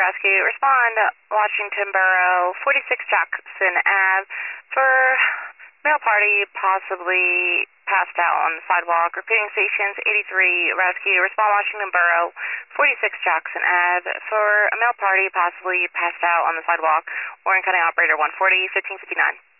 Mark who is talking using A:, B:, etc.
A: Rescue. Respond, Washington Borough, 46 Jackson Ave, for male party possibly passed out on the sidewalk. Repeating stations, 83 Rescue. Respond, Washington Borough, 46 Jackson Ave, for a male party possibly passed out on the sidewalk. Warren County Operator 140, 1559.